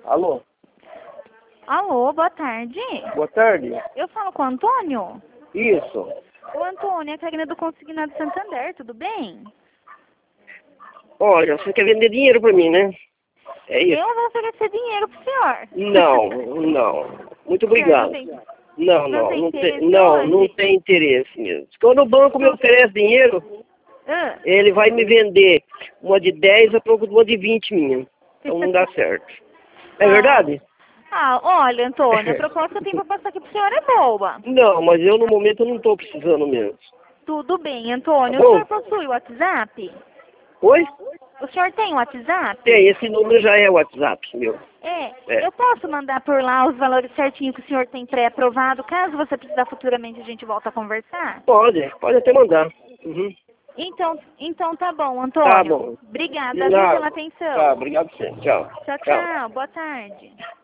Alô? Alô, boa tarde. Boa tarde. Eu falo com o Antônio? Isso. O Antônio, é a Karina do Consignado Santander, tudo bem? Olha, você quer vender dinheiro pra mim, né? É isso? Eu vou oferecer dinheiro pro senhor. Não, não. Muito obrigado. Não tem interesse mesmo. Quando o banco me oferece dinheiro, ele vai me vender uma de 10 a pouco de uma de 20 minha. Então não dá certo. É verdade? Olha, Antônio, a proposta que eu tenho pra passar aqui pro senhor é boa. Não, mas eu no momento não estou precisando mesmo. Tudo bem, Antônio. Tá O bom? senhor possui o WhatsApp? Oi? O senhor tem o WhatsApp? Tem, esse número já é o WhatsApp, meu. Eu posso mandar por lá os valores certinhos que o senhor tem pré-aprovado, caso você precisar futuramente a gente volta a conversar? Pode até mandar. Uhum. Então tá bom, Antônio. Tá bom. Obrigada, viu, pela atenção. Tá, obrigado sim. Tchau. Tchau, tchau. Boa tarde.